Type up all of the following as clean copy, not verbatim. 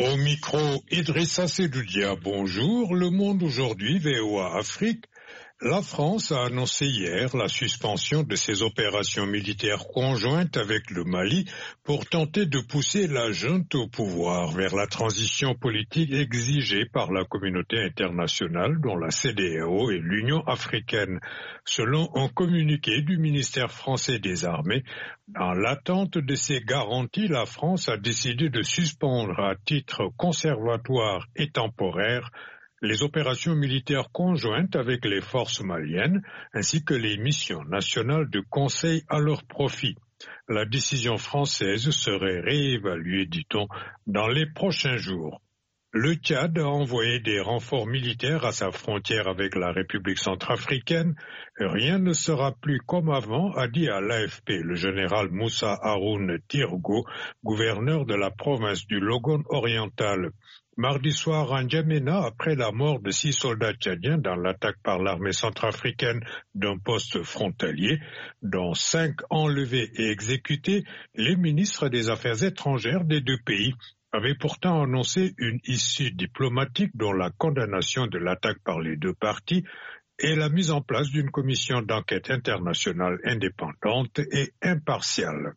Au micro, Idrissa Sedoudia, bonjour. Le Monde aujourd'hui, VOA Afrique. La France a annoncé hier la suspension de ses opérations militaires conjointes avec le Mali pour tenter de pousser la junte au pouvoir vers la transition politique exigée par la communauté internationale, dont la CEDEAO et l'Union africaine. Selon un communiqué du ministère français des Armées, dans l'attente de ces garanties, la France a décidé de suspendre à titre conservatoire et temporaire les opérations militaires conjointes avec les forces maliennes, ainsi que les missions nationales de conseil à leur profit. La décision française serait réévaluée, dit-on, dans les prochains jours. Le Tchad a envoyé des renforts militaires à sa frontière avec la République centrafricaine. Rien ne sera plus comme avant, a dit à l'AFP le général Moussa Haroun Tirgo, gouverneur de la province du Logone oriental. Mardi soir à N'Djamena, après la mort de 6 soldats tchadiens dans l'attaque par l'armée centrafricaine d'un poste frontalier, dont 5 enlevés et exécutés, les ministres des Affaires étrangères des deux pays avaient pourtant annoncé une issue diplomatique dont la condamnation de l'attaque par les deux parties et la mise en place d'une commission d'enquête internationale indépendante et impartiale.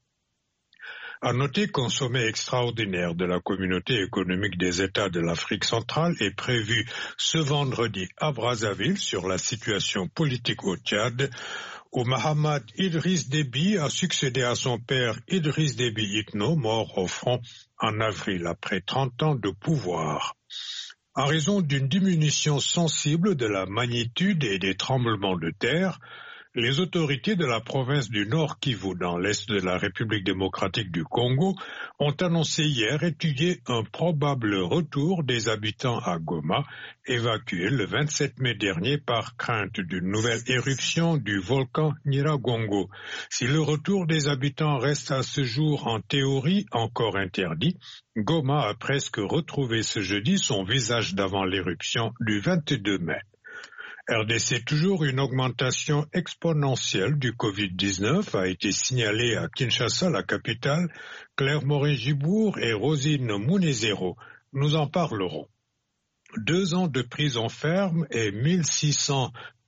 À noter qu'un sommet extraordinaire de la communauté économique des États de l'Afrique centrale est prévu ce vendredi à Brazzaville sur la situation politique au Tchad, où Mahamad Idriss Déby a succédé à son père Idriss Déby Itno, mort au front en avril après 30 ans de pouvoir. En raison d'une diminution sensible de la magnitude et des tremblements de terre, les autorités de la province du Nord Kivu, dans l'est de la République démocratique du Congo, ont annoncé hier étudier un probable retour des habitants à Goma, évacués le 27 mai dernier par crainte d'une nouvelle éruption du volcan Nyiragongo. Si le retour des habitants reste à ce jour en théorie encore interdit, Goma a presque retrouvé ce jeudi son visage d'avant l'éruption du 22 mai. RDC, toujours une augmentation exponentielle du Covid-19 a été signalée à Kinshasa, la capitale. Claire Morin-Gibour et Rosine Mounezero nous en parleront. 2 ans de prison ferme et 1600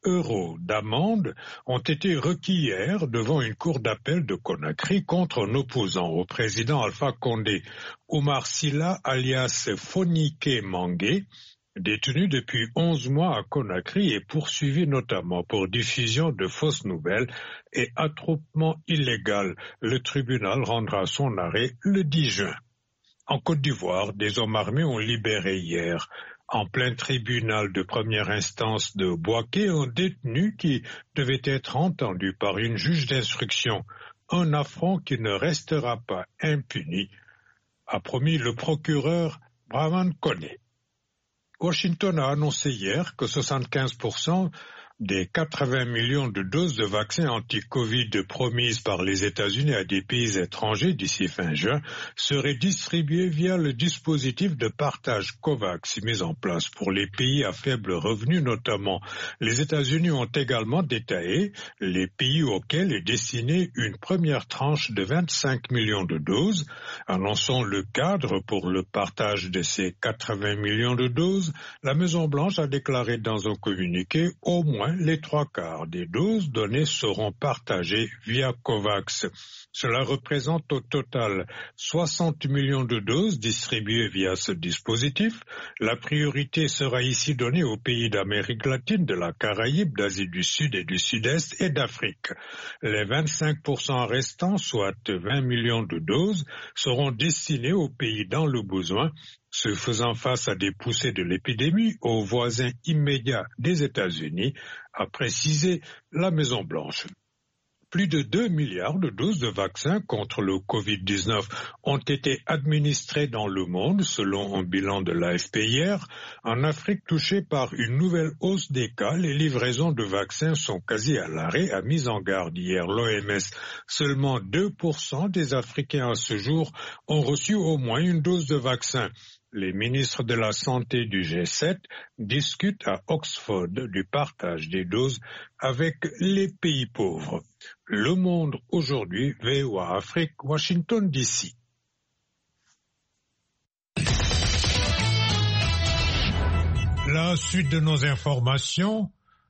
€ d'amende ont été requis hier devant une cour d'appel de Conakry contre un opposant au président Alpha Condé, Oumar Silla alias Fonike Mangué, détenu depuis 11 mois à Conakry et poursuivi notamment pour diffusion de fausses nouvelles et attroupement illégal. Le tribunal rendra son arrêt le 10 juin. En Côte d'Ivoire, des hommes armés ont libéré hier, en plein tribunal de première instance de Bouaké, un détenu qui devait être entendu par une juge d'instruction. Un affront qui ne restera pas impuni, a promis le procureur Braman Koné. Washington a annoncé hier que 75% des 80 millions de doses de vaccins anti-Covid promises par les États-Unis à des pays étrangers d'ici fin juin seraient distribuées via le dispositif de partage COVAX mis en place pour les pays à faible revenu notamment. Les États-Unis ont également détaillé les pays auxquels est destinée une première tranche de 25 millions de doses. Annonçant le cadre pour le partage de ces 80 millions de doses, la Maison-Blanche a déclaré dans un communiqué au moins les 3/4 des doses données seront partagées via COVAX. Cela représente au total 60 millions de doses distribuées via ce dispositif. La priorité sera ici donnée aux pays d'Amérique latine, de la Caraïbe, d'Asie du Sud et du Sud-Est et d'Afrique. Les 25% restants, soit 20 millions de doses, seront destinés aux pays dans le besoin, se faisant face à des poussées de l'épidémie aux voisins immédiats des États-Unis, a précisé la Maison-Blanche. Plus de 2 milliards de doses de vaccins contre le Covid-19 ont été administrées dans le monde, selon un bilan de l'AFP hier. En Afrique touchée par une nouvelle hausse des cas, les livraisons de vaccins sont quasi à l'arrêt, a mis en garde hier l'OMS. Seulement 2% des Africains à ce jour ont reçu au moins une dose de vaccin. Les ministres de la Santé du G7 discutent à Oxford du partage des doses avec les pays pauvres. Le Monde aujourd'hui, VOA Afrique, Washington DC. La suite de nos informations.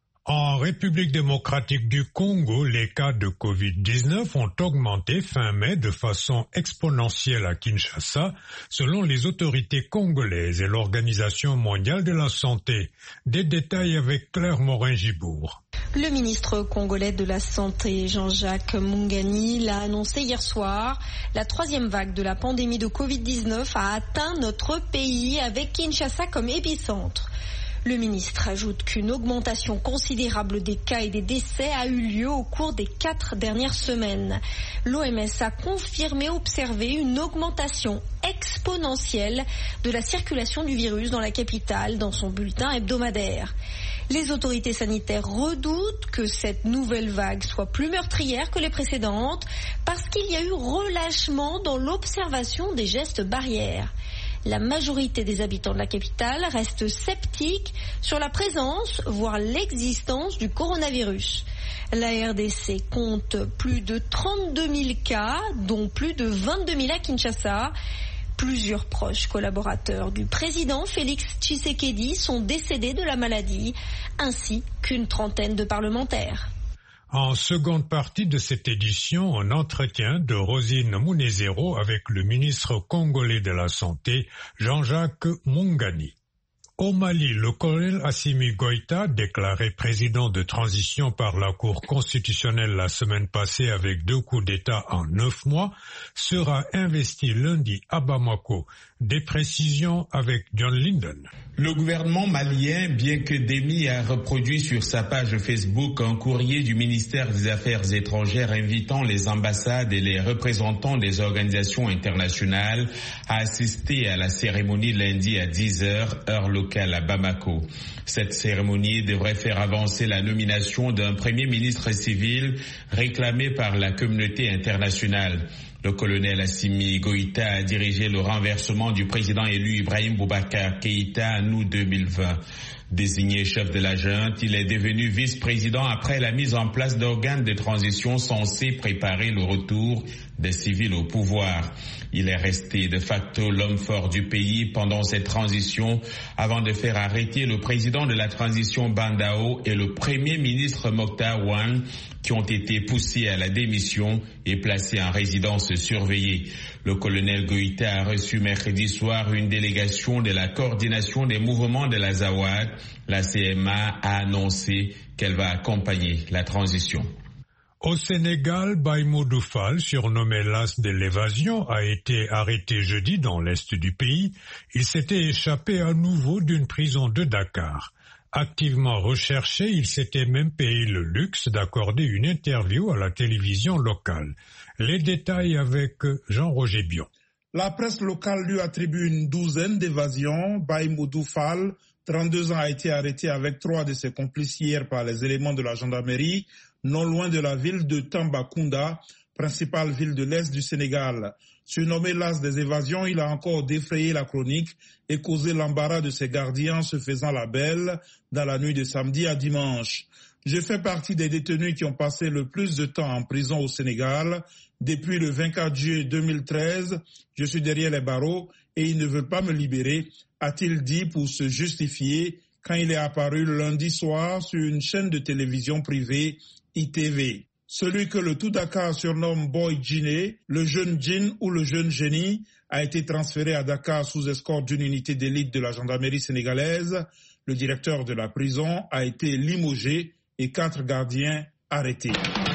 En République démocratique du Congo, les cas de Covid-19 ont augmenté fin mai de façon exponentielle à Kinshasa, selon les autorités congolaises et l'Organisation mondiale de la santé. Des détails avec Claire Morin-Gibourg. Le ministre congolais de la Santé, Jean-Jacques Mungani, l'a annoncé hier soir. La troisième vague de la pandémie de Covid-19 a atteint notre pays avec Kinshasa comme épicentre. Le ministre ajoute qu'une augmentation considérable des cas et des décès a eu lieu au cours des 4 dernières semaines. L'OMS a confirmé observer une augmentation exponentielle de la circulation du virus dans la capitale dans son bulletin hebdomadaire. Les autorités sanitaires redoutent que cette nouvelle vague soit plus meurtrière que les précédentes parce qu'il y a eu relâchement dans l'observation des gestes barrières. La majorité des habitants de la capitale restent sceptiques sur la présence, voire l'existence du coronavirus. La RDC compte plus de 32 000 cas, dont plus de 22 000 à Kinshasa. Plusieurs proches collaborateurs du président Félix Tshisekedi sont décédés de la maladie, ainsi qu'une trentaine de parlementaires. En seconde partie de cette édition, un entretien de Rosine Munezero avec le ministre congolais de la Santé, Jean-Jacques Mungani. Au Mali, le colonel Assimi Goïta, déclaré président de transition par la Cour constitutionnelle la semaine passée avec 2 coups d'État en 9 mois, sera investi lundi à Bamako. Des précisions avec John Linden. Le gouvernement malien, bien que démis, a reproduit sur sa page Facebook un courrier du ministère des Affaires étrangères invitant les ambassades et les représentants des organisations internationales à assister à la cérémonie lundi à 10h, heure locale à Bamako. Cette cérémonie devrait faire avancer la nomination d'un premier ministre civil réclamé par la communauté internationale. Le colonel Assimi Goïta a dirigé le renversement du président élu Ibrahim Boubacar Keïta en août 2020. Désigné chef de la junte, il est devenu vice-président après la mise en place d'organes de transition censés préparer le retour des civils au pouvoir. Il est resté de facto l'homme fort du pays pendant cette transition avant de faire arrêter le président de la transition Bandao et le premier ministre Mokhtar Ouane qui ont été poussés à la démission et placés en résidence surveillée. Le colonel Goïta a reçu mercredi soir une délégation de la coordination des mouvements de l'Azawad. La CMA a annoncé qu'elle va accompagner la transition. Au Sénégal, Baïmoudou Fall, surnommé l'as de l'évasion, a été arrêté jeudi dans l'est du pays. Il s'était échappé à nouveau d'une prison de Dakar. Activement recherché, il s'était même payé le luxe d'accorder une interview à la télévision locale. Les détails avec Jean-Roger Bion. La presse locale lui attribue une douzaine d'évasions. Baïmoudou Fall, 32 ans, a été arrêté avec 3 de ses complices hier par les éléments de la gendarmerie, non loin de la ville de Tambacounda, principale ville de l'Est du Sénégal. Surnommé l'as des évasions, il a encore défrayé la chronique et causé l'embarras de ses gardiens se faisant la belle dans la nuit de samedi à dimanche. Je fais partie des détenus qui ont passé le plus de temps en prison au Sénégal. Depuis le 24 juillet 2013, je suis derrière les barreaux et ils ne veulent pas me libérer, a-t-il dit pour se justifier quand il est apparu lundi soir sur une chaîne de télévision privée ITV. Celui que le tout Dakar surnomme Boy Djiné, le jeune djinn ou le jeune génie, a été transféré à Dakar sous escorte d'une unité d'élite de la gendarmerie sénégalaise. Le directeur de la prison a été limogé et 4 gardiens arrêtés.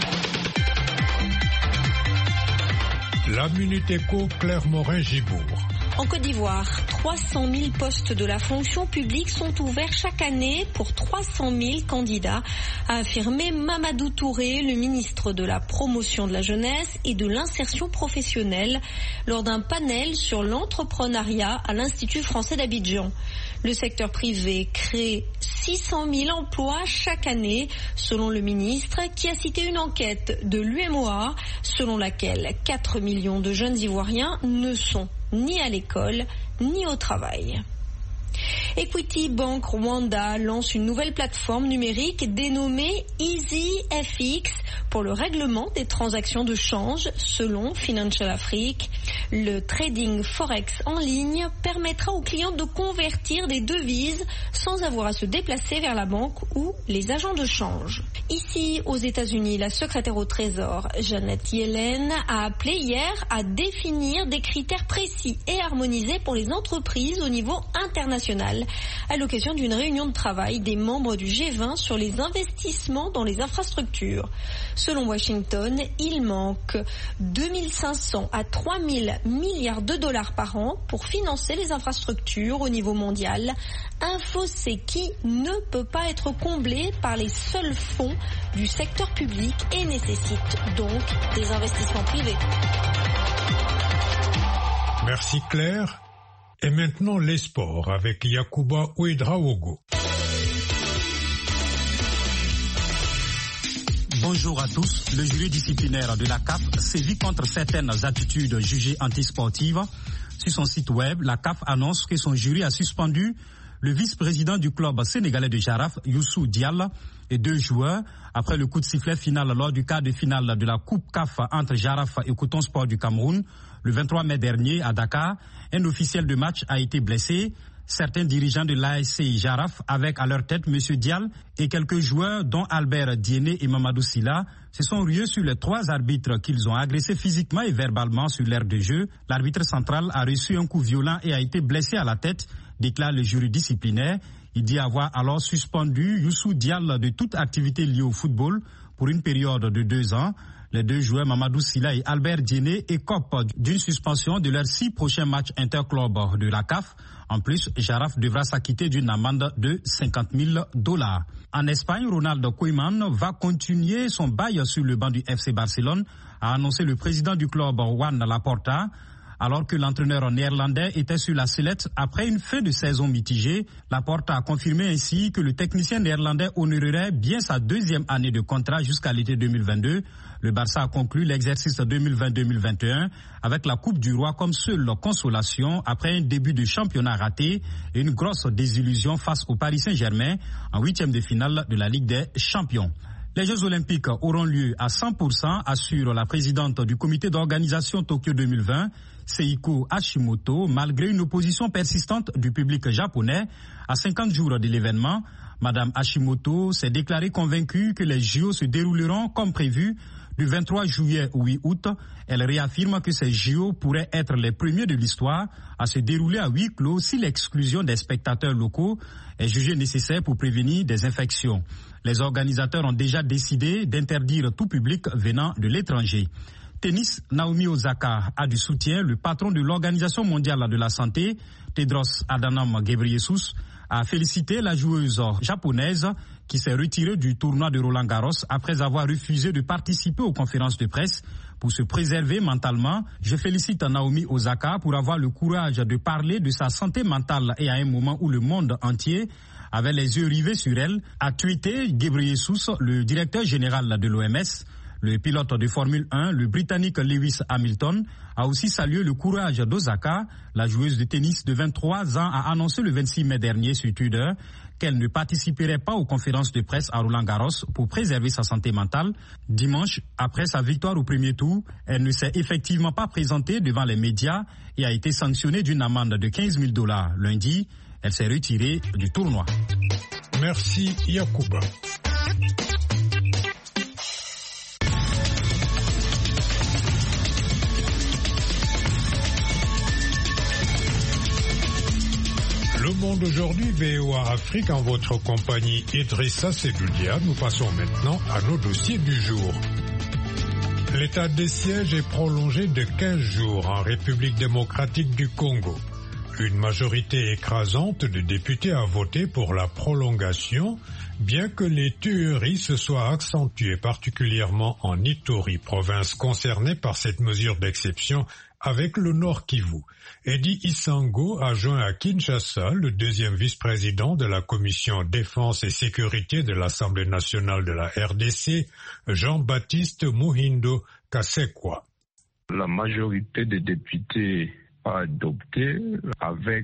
La Minute Éco, Claire Morin-Gibourg. En Côte d'Ivoire, 300 000 postes de la fonction publique sont ouverts chaque année pour 300 000 candidats, a affirmé Mamadou Touré, le ministre de la Promotion de la Jeunesse et de l'Insertion professionnelle, lors d'un panel sur l'entrepreneuriat à l'Institut français d'Abidjan. Le secteur privé crée 600 000 emplois chaque année, selon le ministre, qui a cité une enquête de l'UMOA, selon laquelle 4 millions de jeunes Ivoiriens ne sont ni à l'école, ni au travail. Equity Bank Rwanda lance une nouvelle plateforme numérique dénommée EasyFX pour le règlement des transactions de change selon Financial Afrique. Le trading forex en ligne permettra aux clients de convertir des devises sans avoir à se déplacer vers la banque ou les agents de change. Ici, aux États-Unis, la secrétaire au Trésor, Janet Yellen, a appelé hier à définir des critères précis et harmonisés pour les entreprises au niveau international à l'occasion d'une réunion de travail des membres du G20 sur les investissements dans les infrastructures. Selon Washington, il manque 2500 à 3000 milliards de dollars par an pour financer les infrastructures au niveau mondial. Un fossé qui ne peut pas être comblé par les seuls fonds du secteur public et nécessite donc des investissements privés. Merci Claire. Et maintenant les sports avec Yacouba Ouedraogo. Bonjour à tous. Le jury disciplinaire de la CAF sévit contre certaines attitudes jugées antisportives. Sur son site web, la CAF annonce que son jury a suspendu le vice-président du club sénégalais de Jaraf, Youssou Diallo, et 2 joueurs après le coup de sifflet final lors du quart de finale de la Coupe CAF entre Jaraf et Coton Sport du Cameroun. Le 23 mai dernier à Dakar, un officiel de match a été blessé. Certains dirigeants de l'ASC Jaraf, avec à leur tête M. Dial et quelques joueurs dont Albert Diéné et Mamadou Silla, se sont rués sur les 3 arbitres qu'ils ont agressés physiquement et verbalement sur l'aire de jeu. L'arbitre central a reçu un coup violent et a été blessé à la tête, déclare le jury disciplinaire. Il dit avoir alors suspendu Youssou Dial de toute activité liée au football pour une période de 2 ans. Les 2 joueurs, Mamadou Silla et Albert Diéné, écopent d'une suspension de leurs 6 prochains matchs interclubs de la CAF. En plus, Jaraf devra s'acquitter d'une amende de $50,000. En Espagne, Ronald Koeman va continuer son bail sur le banc du FC Barcelone, a annoncé le président du club Juan Laporta. Alors que l'entraîneur néerlandais était sur la sellette après une fin de saison mitigée, Laporta a confirmé ainsi que le technicien néerlandais honorerait bien sa 2e année de contrat jusqu'à l'été 2022. Le Barça a conclu l'exercice 2020-2021 avec la Coupe du Roi comme seule consolation après un début de championnat raté et une grosse désillusion face au Paris Saint-Germain en 8e de finale de la Ligue des Champions. Les Jeux Olympiques auront lieu à 100%, assure la présidente du comité d'organisation Tokyo 2020, Seiko Hashimoto, malgré une opposition persistante du public japonais. À 50 jours de l'événement, Madame Hashimoto s'est déclarée convaincue que les JO se dérouleront comme prévu du 23 juillet au 8 août. Elle réaffirme que ces JO pourraient être les premiers de l'histoire à se dérouler à huis clos si l'exclusion des spectateurs locaux est jugée nécessaire pour prévenir des infections. Les organisateurs ont déjà décidé d'interdire tout public venant de l'étranger. Tennis, Naomi Osaka a du soutien. Le patron de l'Organisation mondiale de la santé, Tedros Adhanom Ghebreyesus, a félicité la joueuse japonaise qui s'est retirée du tournoi de Roland-Garros après avoir refusé de participer aux conférences de presse pour se préserver mentalement. Je félicite Naomi Osaka pour avoir le courage de parler de sa santé mentale et à un moment où le monde entier avait les yeux rivés sur elle, a tweeté Ghebreyesus, le directeur général de l'OMS. Le pilote de Formule 1, le Britannique Lewis Hamilton, a aussi salué le courage d'Osaka. La joueuse de tennis de 23 ans a annoncé le 26 mai dernier sur Twitter qu'elle ne participerait pas aux conférences de presse à Roland-Garros pour préserver sa santé mentale. Dimanche, après sa victoire au premier tour, elle ne s'est effectivement pas présentée devant les médias et a été sanctionnée d'une amende de $15,000. Lundi, elle s'est retirée du tournoi. Merci Yacouba. Le monde aujourd'hui, VOA Afrique, en votre compagnie Idrissa Sedoudia. Nous passons maintenant à nos dossiers du jour. L'état de siège est prolongé de 15 jours en République démocratique du Congo. Une majorité écrasante de députés a voté pour la prolongation, bien que les tueries se soient accentuées particulièrement en Ituri, province concernée par cette mesure d'exception avec le Nord Kivu. Eddie Isango, adjoint à Kinshasa, le 2e vice-président de la Commission Défense et Sécurité de l'Assemblée nationale de la RDC, Jean-Baptiste Muhindo Kasekwa. La majorité des députés adopté avec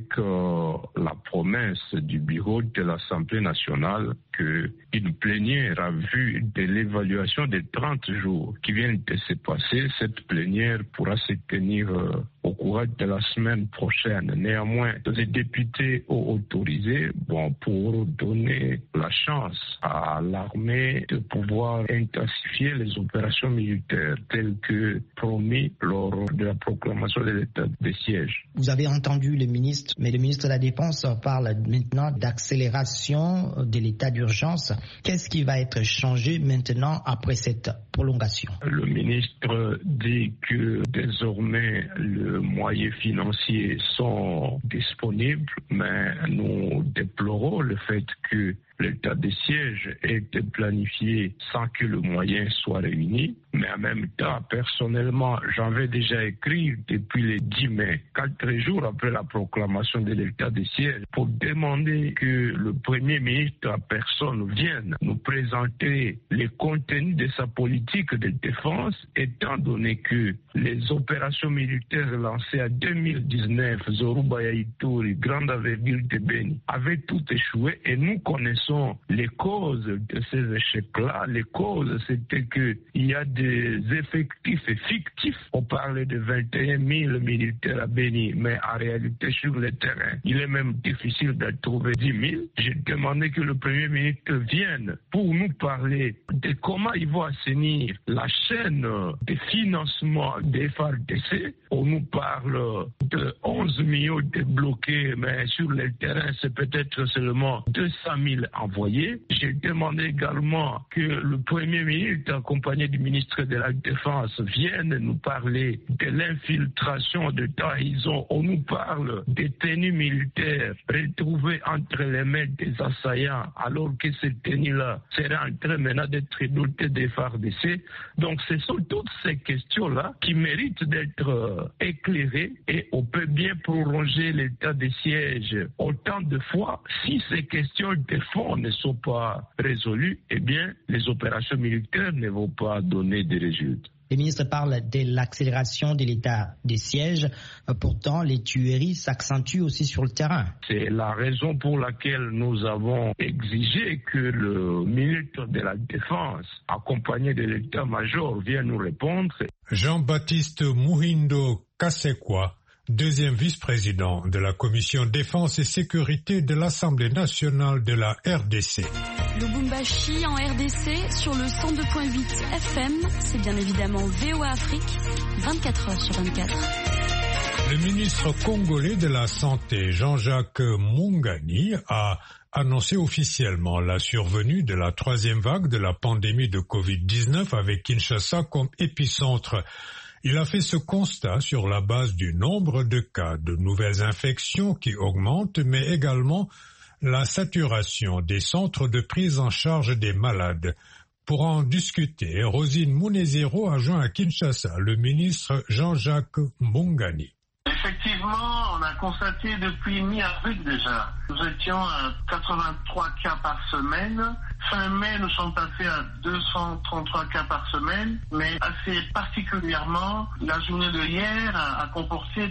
la promesse du bureau de l'Assemblée nationale qu'une plénière a vu de l'évaluation des 30 jours qui viennent de se passer. Cette plénière pourra se tenir au courant de la semaine prochaine. Néanmoins, les députés ont autorisé pour donner la chance à l'armée de pouvoir intensifier les opérations militaires telles que promis lors de la proclamation de l'état de siège. Vous avez entendu le ministre, mais le ministre de la Défense parle maintenant d'accélération de l'état d'urgence. Qu'est-ce qui va être changé maintenant après cette prolongation? Le ministre dit que désormais les moyens financiers sont disponibles, mais nous déplorons le fait que l'état de siège ait été planifié sans que le moyen soit réuni. Mais en même temps, personnellement, j'avais déjà écrit depuis le 10 mai, 4 jours après la proclamation de l'état de siège, pour demander que le Premier ministre en personne vienne nous présenter les contenus de sa politique de défense, étant donné que les opérations militaires lancées en 2019, Zoruba Ituri, Grande Avenue de Beni, avaient tout échoué et nous connaissons les causes de ces échecs-là. Les causes, c'était qu'il y a des effectifs fictifs. On parlait de 21 000 militaires à Beni, mais en réalité, sur le terrain, il est même difficile de trouver 10 000. J'ai demandé que le Premier ministre vienne pour nous parler de comment il va assainir la chaîne de financement des FARDC. On nous parle de 11 millions débloqués, mais sur le terrain, c'est peut-être seulement 200 000 envoyés. J'ai demandé également que le Premier ministre, accompagné du ministre de la Défense, vienne nous parler de l'infiltration de trahison. On nous parle des tenues militaires retrouvées entre les mains des assaillants, alors que ces tenues-là seraient en train maintenant d'être dotées des FARDC. Donc ce sont toutes ces questions-là qui méritent d'être éclairées et on peut bien prolonger l'état de siège autant de fois. Si ces questions de fond ne sont pas résolues, eh bien les opérations militaires ne vont pas donner des résultats. Le ministre parle de l'accélération de l'état des sièges. Pourtant, les tueries s'accentuent aussi sur le terrain. C'est la raison pour laquelle nous avons exigé que le ministre de la Défense, accompagné de l'état-major, vienne nous répondre. Jean-Baptiste Muhindo Kasekwa, deuxième vice-président de la Commission Défense et Sécurité de l'Assemblée nationale de la RDC. Lubumbashi en RDC sur le 102.8 FM, c'est bien évidemment VOA Afrique, 24 heures sur 24. Le ministre congolais de la Santé, Jean-Jacques Mungani, a annoncé officiellement la survenue de la troisième vague de la pandémie de Covid-19 avec Kinshasa comme épicentre. Il a fait ce constat sur la base du nombre de cas de nouvelles infections qui augmentent, mais également la saturation des centres de prise en charge des malades. Pour en discuter, Rosine Munezero a joint à Kinshasa le ministre Jean-Jacques Mungani. Effectivement, on a constaté depuis mi-avril déjà. Nous étions à 83 cas par semaine. Fin mai, nous sommes passés à 233 cas par semaine, mais assez particulièrement, la journée de hier a comporté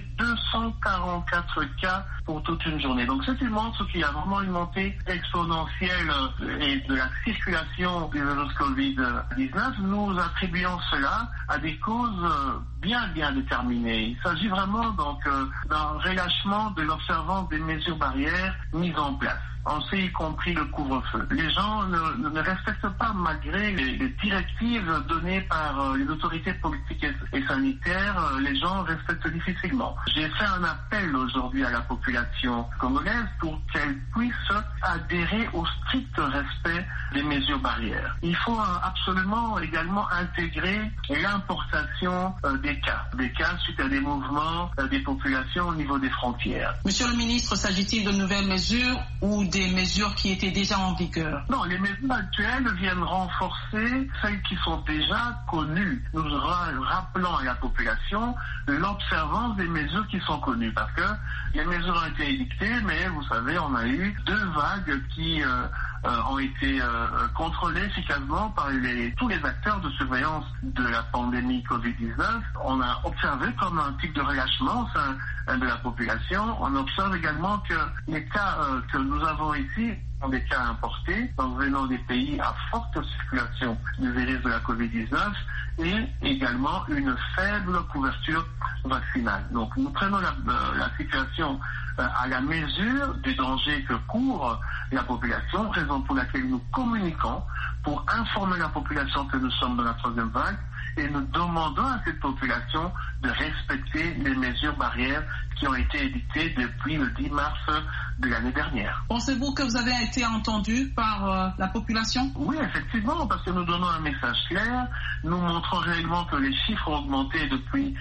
244 cas pour toute une journée. Donc c'est une montre qu'il y a vraiment une montée exponentielle et de la circulation du virus Covid-19. Nous attribuons cela à des causes bien déterminées. Il s'agit vraiment donc d'un relâchement de l'observance des mesures barrières mises en place. On sait y compris le couvre-feu. Les gens ne respectent pas malgré les directives données par les autorités politiques et sanitaires. Les gens respectent difficilement. J'ai fait un appel aujourd'hui à la population congolaise pour qu'elle puisse adhérer au strict respect des mesures barrières. Il faut absolument également intégrer l'importation des cas suite à des mouvements des populations au niveau des frontières. Monsieur le ministre, s'agit-il de nouvelles mesures ou des mesures qui étaient déjà en vigueur? Non, les mesures actuelles viennent renforcer celles qui sont déjà connues. Nous rappelons à la population l'observance des mesures qui sont connues parce que les mesures ont été édictées, mais vous savez, on a eu 2 vagues qui ont été contrôlés efficacement par tous les acteurs de surveillance de la pandémie Covid-19. On a observé comme un type de relâchement au sein de la population. On observe également que les cas que nous avons ici sont des cas importés, donc venant des pays à forte circulation du virus de la Covid-19 et également une faible couverture vaccinale. Donc nous prenons la situation à la mesure des dangers que court la population, raison pour laquelle nous communiquons pour informer la population que nous sommes dans la troisième vague et nous demandons à cette population de respecter les mesures barrières qui ont été édictées depuis le 10 mars de l'année dernière. Pensez-vous que vous avez été entendu par la population? Oui, effectivement, parce que nous donnons un message clair. Nous montrons réellement que les chiffres ont augmenté depuis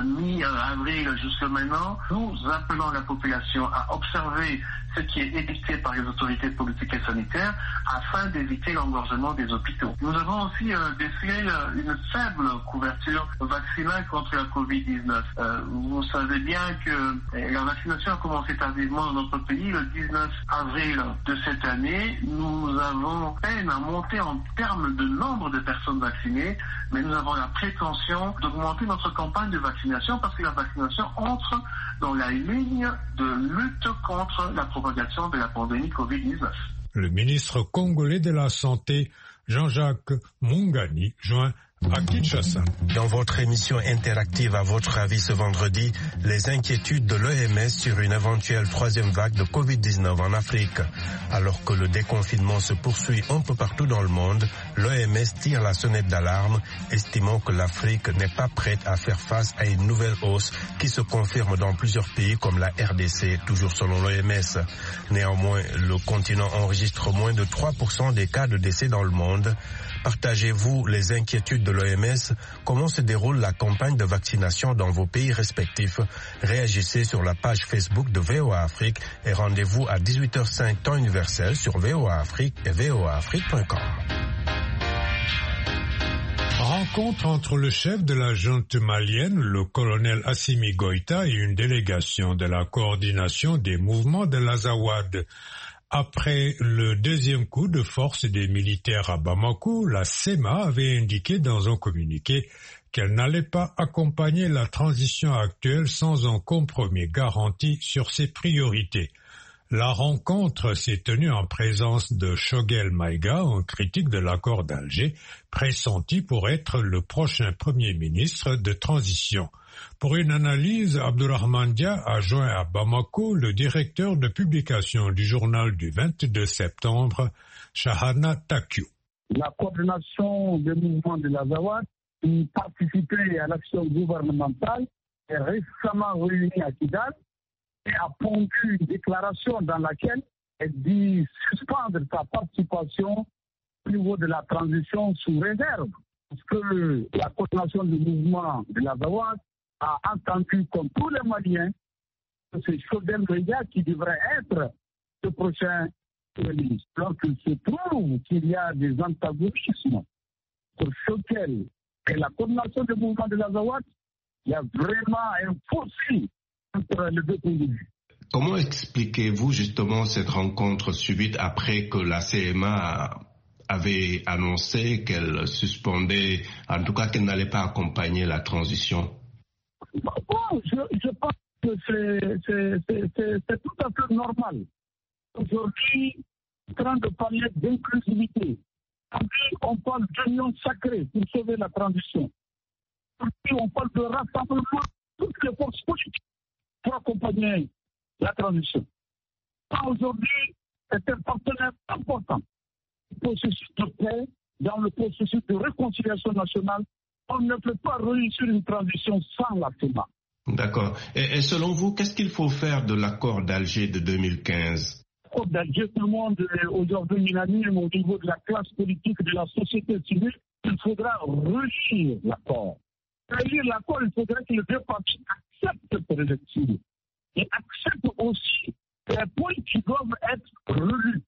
mi-avril jusqu'à maintenant. Nous appelons la population à observer ce qui est édicté par les autorités politiques et sanitaires afin d'éviter l'engorgement des hôpitaux. Nous avons aussi décelé une faible couverture vaccinale contre la Covid-19. Vous savez bien que la vaccination a commencé tardivement dans notre pays le 19 avril de cette année. Nous avons peine à monter en termes de nombre de personnes vaccinées, mais nous avons la prétention d'augmenter notre campagne de vaccination parce que la vaccination entre dans la ligne de lutte contre la propagation de la pandémie Covid-19. Le ministre congolais de la Santé, Jean-Jacques Mungani, joint à Kinshasa. Dans votre émission interactive à votre avis ce vendredi, les inquiétudes de l'OMS sur une éventuelle troisième vague de Covid-19 en Afrique. Alors que le déconfinement se poursuit un peu partout dans le monde, l'OMS tire la sonnette d'alarme, estimant que l'Afrique n'est pas prête à faire face à une nouvelle hausse qui se confirme dans plusieurs pays comme la RDC, toujours selon l'OMS. Néanmoins, le continent enregistre moins de 3% des cas de décès dans le monde. Partagez-vous les inquiétudes de l'OMS? Comment se déroule la campagne de vaccination dans vos pays respectifs? Réagissez sur la page Facebook de VOA Afrique et rendez-vous à 18h05 temps universel sur VOA Afrique et voaafrique.com. Rencontre entre le chef de la junte malienne, le colonel Assimi Goïta, et une délégation de la coordination des mouvements de l'Azawad. Après le deuxième coup de force des militaires à Bamako, la CEMA avait indiqué dans un communiqué qu'elle n'allait pas accompagner la transition actuelle sans un compromis garanti sur ses priorités. La rencontre s'est tenue en présence de Choguel Maïga, un critique de l'accord d'Alger, pressenti pour être le prochain Premier ministre de transition. Pour une analyse, Abdourahmane Dia a joint à Bamako le directeur de publication du journal du 22 septembre, Shahana Takiou. La coordination des mouvements de l'Azawad qui participait à l'action gouvernementale est récemment réunie à Kidal et a pondu une déclaration dans laquelle elle dit suspendre sa participation au niveau de la transition sous réserve. Parce que la coordination du mouvement de l'Azawad a entendu, comme tous les Maliens, que c'est Choguel Maïga qui devrait être le prochain ministre. Donc il se trouve qu'il y a des antagonismes pour Choguel et la coordination du mouvement de l'Azawad. Il y a vraiment un fossé entre les deux pays de vue. Comment expliquez-vous justement cette rencontre subite après que la CMA avait annoncé qu'elle suspendait, en tout cas qu'elle n'allait pas accompagner la transition? Bon, je pense que c'est tout à fait normal. Aujourd'hui, on est en train de parler d'inclusivité. Aujourd'hui, on parle d'union sacrée pour sauver la transition. Aujourd'hui, on parle de rassemblement de toutes les forces politiques pour accompagner la transition. Aujourd'hui, c'est un partenaire important. Le processus de paix, dans le processus de réconciliation nationale, on ne peut pas réussir une transition sans la CEMA. D'accord. Et selon vous, qu'est-ce qu'il faut faire de l'accord d'Alger de 2015? L'accord d'Alger, tout le monde est aujourd'hui unanime au niveau de la classe politique, de la société civile. Il faudra relire l'accord. Relire l'accord, il faudrait que les deux parties acceptent cette lecture et acceptent aussi les points qui doivent être relus.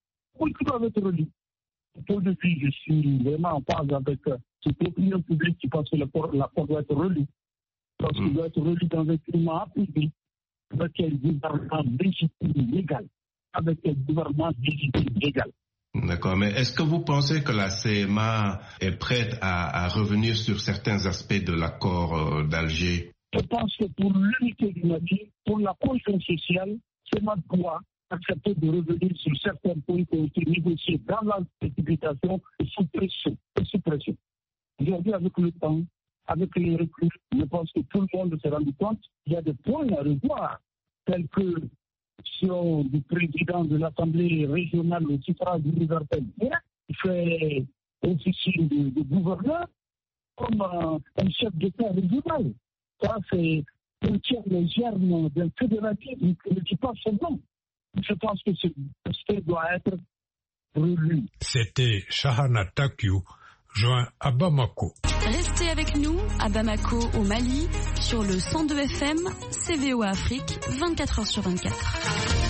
Pour de vue, je suis vraiment en phase avec cette opinion publique qui pense que l'accord doit être relu. Parce qu'il doit être relu dans un climat apaisé, avec un gouvernement légitime légal. Avec un gouvernement légitime légal. D'accord, mais est-ce que vous pensez que la CMA est prête à revenir sur certains aspects de l'accord d'Alger? Je pense que pour l'unité du Mali, pour la cohésion sociale, CMA doit accepter de revenir sur certains points qui ont été négociés dans la précipitation et sous pression. Aujourd'hui, avec le temps, avec les recrues, je pense que tout le monde s'est rendu compte qu'il y a des points à revoir, tels que l'option du président de l'Assemblée régionale au suffrage universel qui fait officier de gouverneur comme un chef d'État régional. Ça, c'est un tiers les germes d'un fédératisme qui ne dit pas son nom. Je pense que ce aspect doit être relu. C'était Shahana Takiou, joint à Bamako. Restez avec nous à Bamako, au Mali, sur le 102 FM, VOA Afrique, 24h sur 24.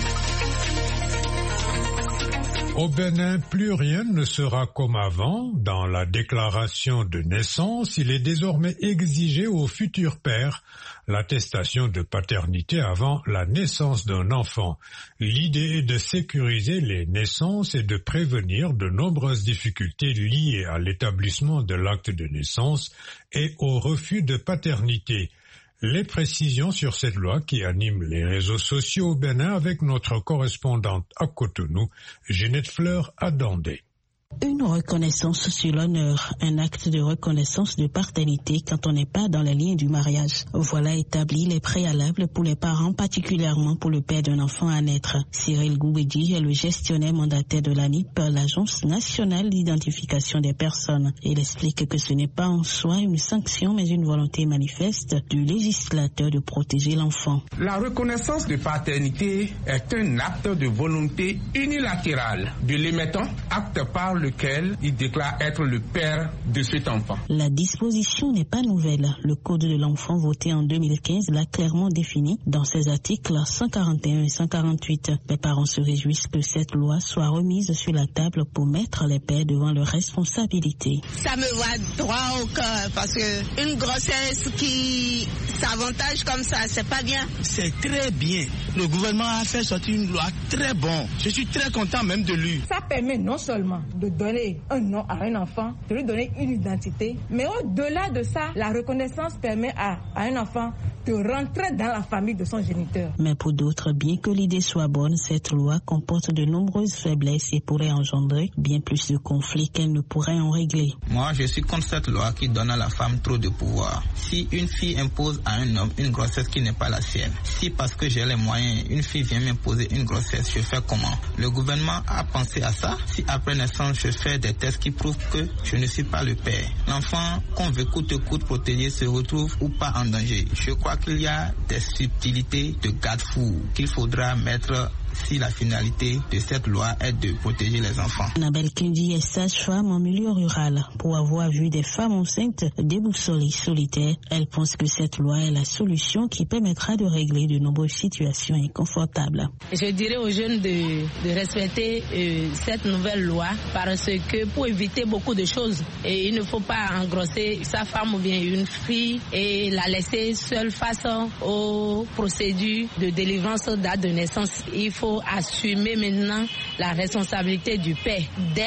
Au Bénin, plus rien ne sera comme avant. Dans la déclaration de naissance, il est désormais exigé au futur père l'attestation de paternité avant la naissance d'un enfant. L'idée est de sécuriser les naissances et de prévenir de nombreuses difficultés liées à l'établissement de l'acte de naissance et au refus de paternité. Les précisions sur cette loi qui anime les réseaux sociaux au Bénin avec notre correspondante à Cotonou, Ginette Fleur Adandé. Une reconnaissance sur l'honneur, un acte de reconnaissance de paternité quand on n'est pas dans les liens du mariage. Voilà établi les préalables pour les parents, particulièrement pour le père d'un enfant à naître. Cyril Goubedi est le gestionnaire mandataire de l'ANIP, l'Agence nationale d'identification des personnes. Il explique que ce n'est pas en soi une sanction, mais une volonté manifeste du législateur de protéger l'enfant. La reconnaissance de paternité est un acte de volonté unilatérale de l'émettant, acte par lequel il déclare être le père de cet enfant. La disposition n'est pas nouvelle. Le Code de l'enfant voté en 2015 l'a clairement défini dans ses articles 141 et 148. Les parents se réjouissent que cette loi soit remise sur la table pour mettre les pères devant leurs responsabilités. Ça me va droit au cœur parce que une grossesse qui s'avantage comme ça, c'est pas bien. C'est très bien. Le gouvernement a fait sortir une loi très bonne. Je suis très content même de lui. Ça permet non seulement de donner un nom à un enfant, de lui donner une identité, mais au-delà de ça, la reconnaissance permet à un enfant de rentrer dans la famille de son géniteur. Mais pour d'autres, bien que l'idée soit bonne, cette loi comporte de nombreuses faiblesses et pourrait engendrer bien plus de conflits qu'elle ne pourrait en régler. Moi, je suis contre cette loi qui donne à la femme trop de pouvoir. Si une fille impose à un homme une grossesse qui n'est pas la sienne, si parce que j'ai les moyens, une fille vient m'imposer une grossesse, je fais comment? Le gouvernement a pensé à ça. Si après naissance, je fais des tests qui prouvent que je ne suis pas le père, l'enfant qu'on veut coûte que coûte protéger se retrouve ou pas en danger. Je crois qu'il y a des subtilités de garde-fou qu'il faudra mettre si la finalité de cette loi est de protéger les enfants. Annabelle Kendi est sage-femme en milieu rural. Pour avoir vu des femmes enceintes déboussolées, solitaires, elle pense que cette loi est la solution qui permettra de régler de nombreuses situations inconfortables. Je dirais aux jeunes de respecter cette nouvelle loi parce que pour éviter beaucoup de choses, et il ne faut pas engrosser sa femme ou bien une fille et la laisser seule face aux procédures de délivrance d'acte de naissance. Il faut assumer maintenant la responsabilité du père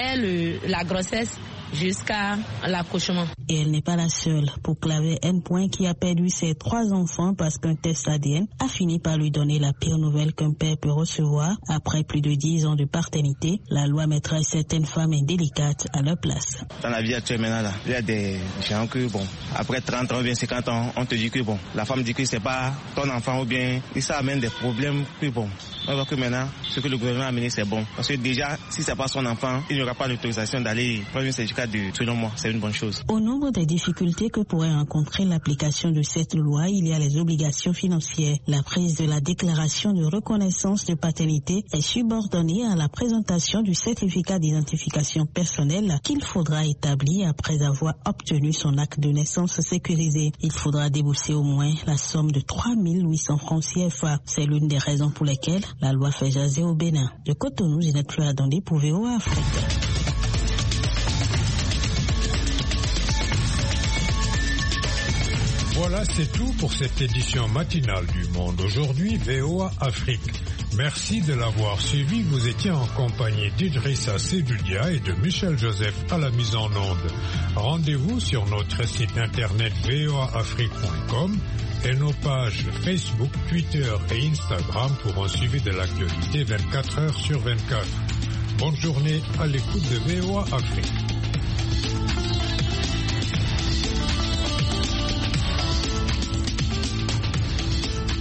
dès la grossesse jusqu'à l'accouchement. Et elle n'est pas la seule. Pour Claver N. qui a perdu ses 3 enfants parce qu'un test ADN a fini par lui donner la pire nouvelle qu'un père peut recevoir. Après plus de 10 ans de paternité, la loi mettra certaines femmes indélicates à leur place. Dans la vie actuelle maintenant, là, il y a des gens que, après 30 ans ou bien 50 ans, on te dit que, la femme dit que c'est pas ton enfant ou bien, et ça amène des problèmes que, on voit que maintenant, ce que le gouvernement a amené, c'est bon. Parce que déjà, si c'est pas son enfant, il n'y aura pas d'autorisation d'aller prendre une certificat selon moi, c'est une bonne chose. Au nombre des difficultés que pourrait rencontrer l'application de cette loi, il y a les obligations financières. La prise de la déclaration de reconnaissance de paternité est subordonnée à la présentation du certificat d'identification personnelle qu'il faudra établir après avoir obtenu son acte de naissance sécurisé. Il faudra débourser au moins la somme de 3 800 francs CFA. C'est l'une des raisons pour lesquelles la loi fait jaser au Bénin. De Cotonou, Ginette Fleur Adandé pour VOA Afrique. Voilà, c'est tout pour cette édition matinale du Monde Aujourd'hui, VOA Afrique. Merci de l'avoir suivi. Vous étiez en compagnie d'Idrissa Sedoudia et de Michel Joseph à la mise en onde. Rendez-vous sur notre site internet voaafrique.com et nos pages Facebook, Twitter et Instagram pour un suivi de l'actualité 24 heures sur 24. Bonne journée à l'écoute de VOA Afrique.